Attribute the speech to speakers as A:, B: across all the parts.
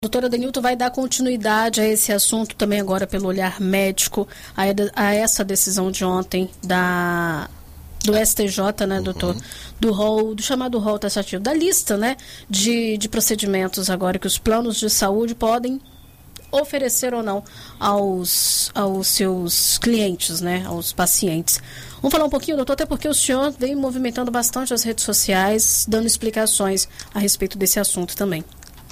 A: Doutora Denilton vai dar continuidade a esse assunto também agora pelo olhar médico, a essa decisão de ontem do STJ, né, doutor? Do chamado rol taxativo, da lista, né, de procedimentos agora que os planos de saúde podem oferecer ou não aos seus clientes, né, aos pacientes. Vamos falar um pouquinho, doutor, até porque o senhor vem movimentando bastante as redes sociais, dando explicações a respeito desse assunto também.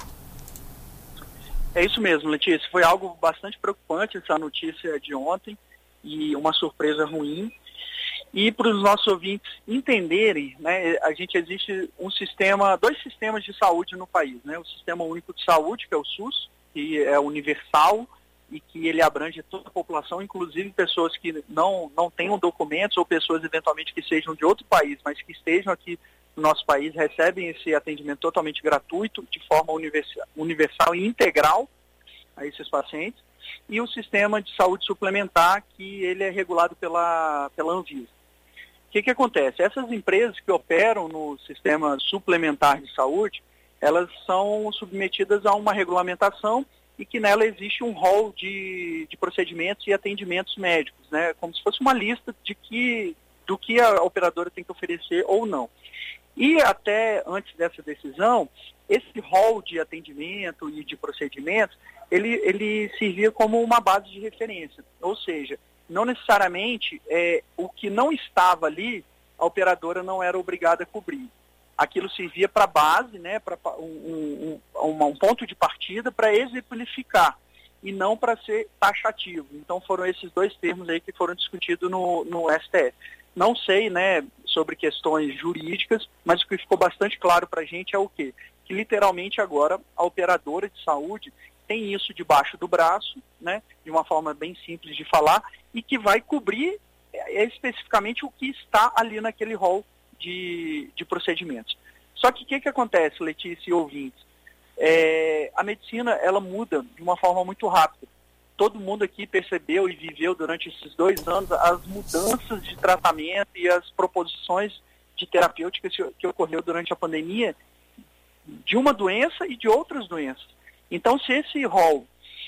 B: É isso mesmo, Letícia. Foi algo bastante preocupante essa notícia de ontem e uma surpresa ruim. E para os nossos ouvintes entenderem, né, existe dois sistemas de saúde no país, né? O Sistema Único de Saúde, que é o SUS, que é universal e que ele abrange toda a população, inclusive pessoas que não tenham documentos ou pessoas eventualmente que sejam de outro país, mas que estejam aqui no nosso país, recebem esse atendimento totalmente gratuito, de forma universal e integral a esses pacientes. E o Sistema de Saúde Suplementar, que ele é regulado pela Anvisa. O que acontece? Essas empresas que operam no Sistema Suplementar de Saúde, elas são submetidas a uma regulamentação e que nela existe um rol de procedimentos e atendimentos médicos, né? Como se fosse uma lista do que a operadora tem que oferecer ou não. E até antes dessa decisão, esse rol de atendimento e de procedimentos, ele servia como uma base de referência. Ou seja, não necessariamente o que não estava ali, a operadora não era obrigada a cobrir. Aquilo servia para base, né, para um ponto de partida para exemplificar e não para ser taxativo. Então foram esses dois termos aí que foram discutidos no STF. Não sei, né, sobre questões jurídicas, mas o que ficou bastante claro para a gente é o quê? Que literalmente agora a operadora de saúde tem isso debaixo do braço, né, de uma forma bem simples de falar, e que vai cobrir especificamente o que está ali naquele rol de procedimentos. Só que o que acontece, Letícia e ouvintes? A medicina, ela muda de uma forma muito rápida. Todo mundo aqui percebeu e viveu durante esses 2 anos as mudanças de tratamento e as proposições de terapêuticas que ocorreu durante a pandemia de uma doença e de outras doenças. Então, se esse rol,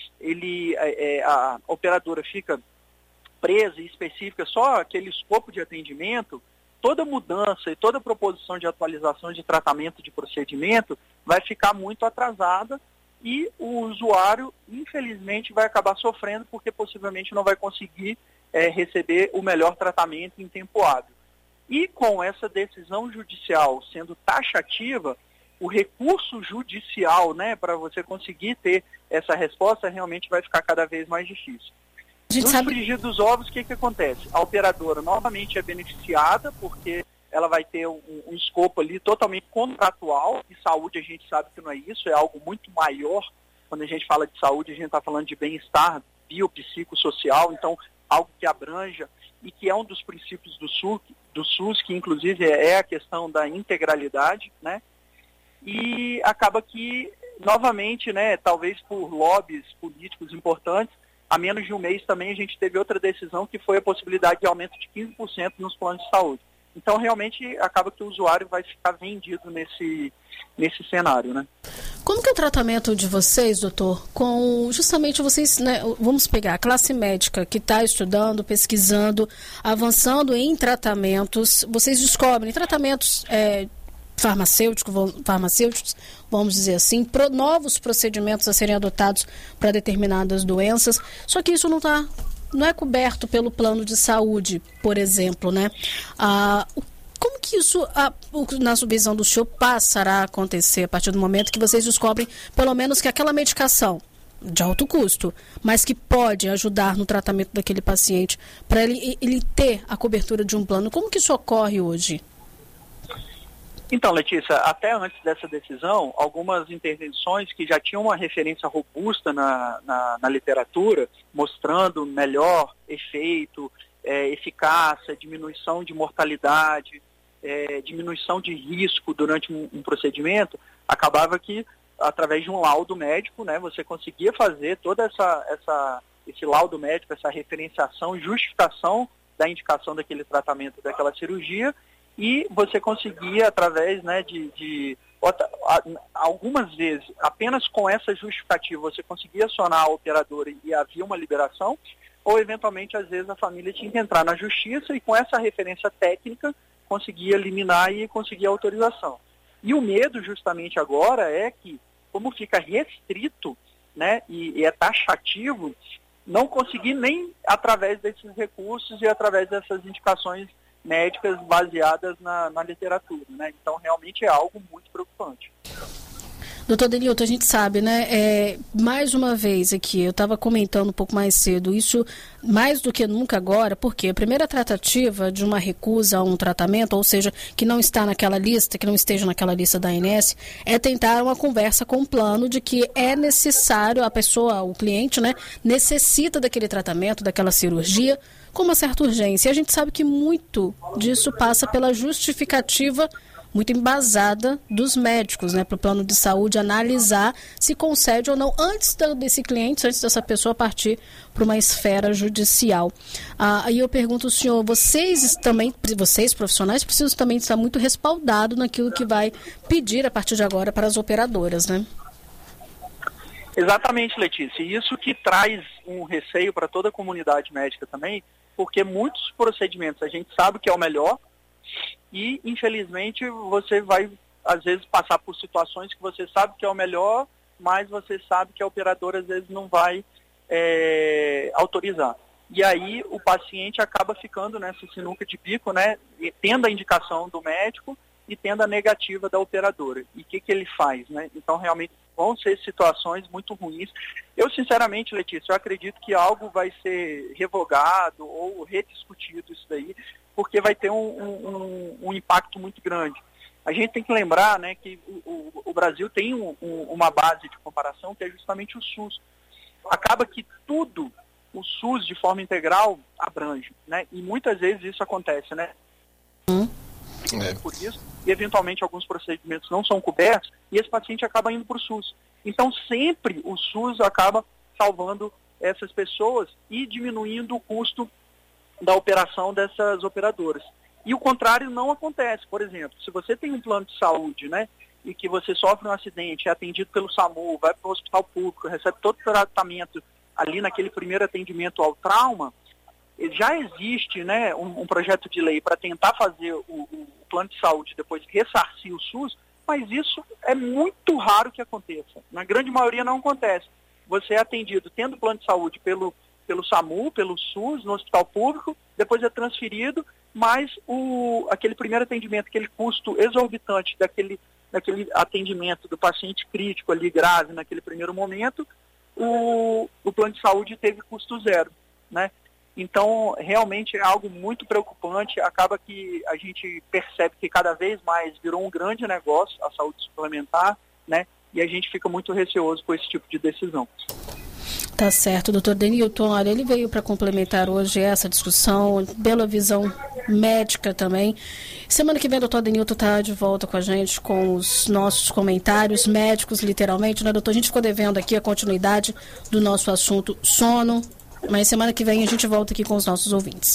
B: a operadora fica presa e específica só aquele escopo de atendimento, toda mudança e toda proposição de atualização de tratamento de procedimento vai ficar muito atrasada e o usuário, infelizmente, vai acabar sofrendo porque possivelmente não vai conseguir receber o melhor tratamento em tempo hábil. E com essa decisão judicial sendo taxativa, o recurso judicial, né, para você conseguir ter essa resposta realmente vai ficar cada vez mais difícil. Nos frigir dos ovos, o que acontece? A operadora novamente é beneficiada porque ela vai ter um escopo ali totalmente contratual, e saúde a gente sabe que não é isso, é algo muito maior. Quando a gente fala de saúde, a gente está falando de bem-estar biopsicossocial, então algo que abranja e que é um dos princípios do SUS, que inclusive é a questão da integralidade, né? E acaba que, novamente, né, talvez por lobbies políticos importantes, há menos de um mês também a gente teve outra decisão que foi a possibilidade de aumento de 15% nos planos de saúde. Então, realmente, acaba que o usuário vai ficar vendido nesse cenário, né?
A: Como que é o tratamento de vocês, doutor, com justamente vocês, né, vamos pegar a classe médica que está estudando, pesquisando, avançando em tratamentos, vocês descobrem tratamentos farmacêuticos, vamos dizer assim, novos procedimentos a serem adotados para determinadas doenças, só que isso não é coberto pelo plano de saúde, por exemplo, né? Como que isso, na visão do senhor, passará a acontecer a partir do momento que vocês descobrem, pelo menos, que aquela medicação de alto custo, mas que pode ajudar no tratamento daquele paciente, para ele ter a cobertura de um plano? Como que isso ocorre hoje?
B: Então, Letícia, até antes dessa decisão, algumas intervenções que já tinham uma referência robusta na literatura, mostrando melhor efeito, eficácia, diminuição de mortalidade, diminuição de risco durante um procedimento, acabava que, através de um laudo médico, né, você conseguia fazer toda esse laudo médico, essa referenciação, justificação da indicação daquele tratamento, daquela cirurgia, e você conseguia, através, né, de algumas vezes, apenas com essa justificativa, você conseguia acionar a operadora e havia uma liberação, ou eventualmente, às vezes, a família tinha que entrar na justiça e com essa referência técnica conseguia eliminar e conseguir a autorização. E o medo justamente agora é que, como fica restrito, né, e é taxativo, não conseguir nem através desses recursos e através dessas indicações médicas baseadas na literatura, né? Então, realmente é algo muito preocupante.
A: Doutor Denilton, a gente sabe, né, mais uma vez aqui, eu estava comentando um pouco mais cedo, isso mais do que nunca agora, porque a primeira tratativa de uma recusa a um tratamento, ou seja, que não está naquela lista, que não esteja naquela lista da ANS, é tentar uma conversa com o plano de que é necessário, a pessoa, o cliente, né, necessita daquele tratamento, daquela cirurgia, com uma certa urgência. E a gente sabe que muito disso passa pela justificativa muito embasada dos médicos, né, para o plano de saúde analisar se concede ou não antes desse cliente, antes dessa pessoa partir para uma esfera judicial. Aí eu pergunto ao senhor, vocês profissionais precisam também estar muito respaldados naquilo que vai pedir a partir de agora para as operadoras, né?
B: Exatamente, Letícia. E isso que traz um receio para toda a comunidade médica também, porque muitos procedimentos a gente sabe que é o melhor, e, infelizmente, você vai, às vezes, passar por situações que você sabe que é o melhor, mas você sabe que a operadora, às vezes, não vai autorizar. E aí o paciente acaba ficando nessa sinuca de bico, né, tendo a indicação do médico e tendo a negativa da operadora. E o que ele faz, né? Então, realmente, vão ser situações muito ruins. Eu, sinceramente, Letícia, eu acredito que algo vai ser revogado ou rediscutido isso daí, porque vai ter um impacto muito grande. A gente tem que lembrar, né, que o Brasil tem uma base de comparação que é justamente o SUS. Acaba que tudo o SUS, de forma integral, abrange, né? E muitas vezes isso acontece, né? Por isso, e eventualmente alguns procedimentos não são cobertos e esse paciente acaba indo para o SUS. Então, sempre o SUS acaba salvando essas pessoas e diminuindo o custo da operação dessas operadoras. E o contrário não acontece. Por exemplo, se você tem um plano de saúde, né, e que você sofre um acidente, é atendido pelo SAMU, vai para o hospital público, recebe todo o tratamento ali naquele primeiro atendimento ao trauma, já existe, né, um projeto de lei para tentar fazer o plano de saúde depois ressarcir o SUS, mas isso é muito raro que aconteça. Na grande maioria não acontece. Você é atendido tendo plano de saúde pelo SAMU, pelo SUS, no hospital público, depois é transferido, mas aquele primeiro atendimento, aquele custo exorbitante daquele atendimento do paciente crítico ali, grave, naquele primeiro momento, o plano de saúde teve custo zero, né? Então, realmente é algo muito preocupante, acaba que a gente percebe que cada vez mais virou um grande negócio a saúde suplementar, né? E a gente fica muito receoso com esse tipo de decisão.
A: Tá certo, doutor Denilton. Olha, ele veio para complementar hoje essa discussão, pela visão médica também. Semana que vem, doutor Denilton está de volta com a gente, com os nossos comentários médicos, literalmente, né, doutor? A gente ficou devendo aqui a continuidade do nosso assunto sono, mas semana que vem a gente volta aqui com os nossos ouvintes.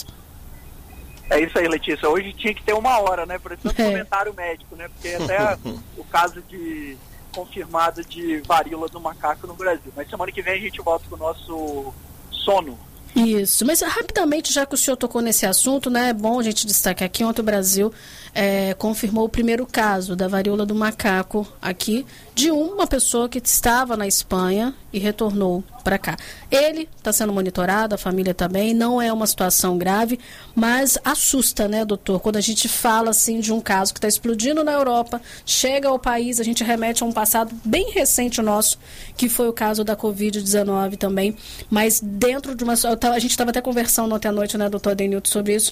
B: É isso aí, Letícia. Hoje tinha que ter 1 hora, né? Por esse comentário médico, né? Porque até o caso confirmado de varíola do macaco no Brasil. Mas semana que vem a gente volta com o nosso sono.
A: Isso, mas rapidamente, já que o senhor tocou nesse assunto, né, é bom a gente destacar aqui, ontem o Brasil confirmou o primeiro caso da varíola do macaco aqui, de uma pessoa que estava na Espanha e retornou para cá. Ele está sendo monitorado, a família também, não é uma situação grave, mas assusta, né, doutor? Quando a gente fala, assim, de um caso que está explodindo na Europa, chega ao país, a gente remete a um passado bem recente nosso, que foi o caso da Covid-19 também, mas dentro de uma... A gente estava até conversando ontem à noite, né, doutor Denilton, sobre isso,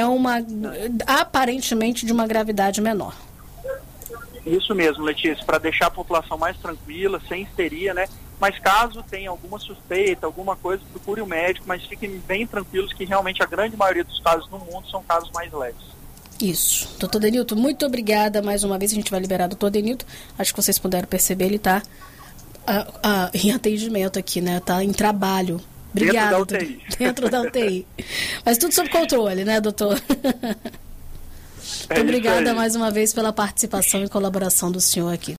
A: aparentemente de uma gravidade menor.
B: Isso mesmo, Letícia, para deixar a população mais tranquila, sem histeria, né? Mas caso tenha alguma suspeita, alguma coisa, procure o médico, mas fiquem bem tranquilos que realmente a grande maioria dos casos no mundo são casos mais leves.
A: Isso. Doutor Denilton, muito obrigada mais uma vez. A gente vai liberar o doutor Denilton. Acho que vocês puderam perceber, ele está em atendimento aqui, né? Está em trabalho. Obrigada. Dentro da UTI. Mas tudo sob controle, né, doutor? Muito obrigada mais uma vez pela participação e colaboração do senhor aqui.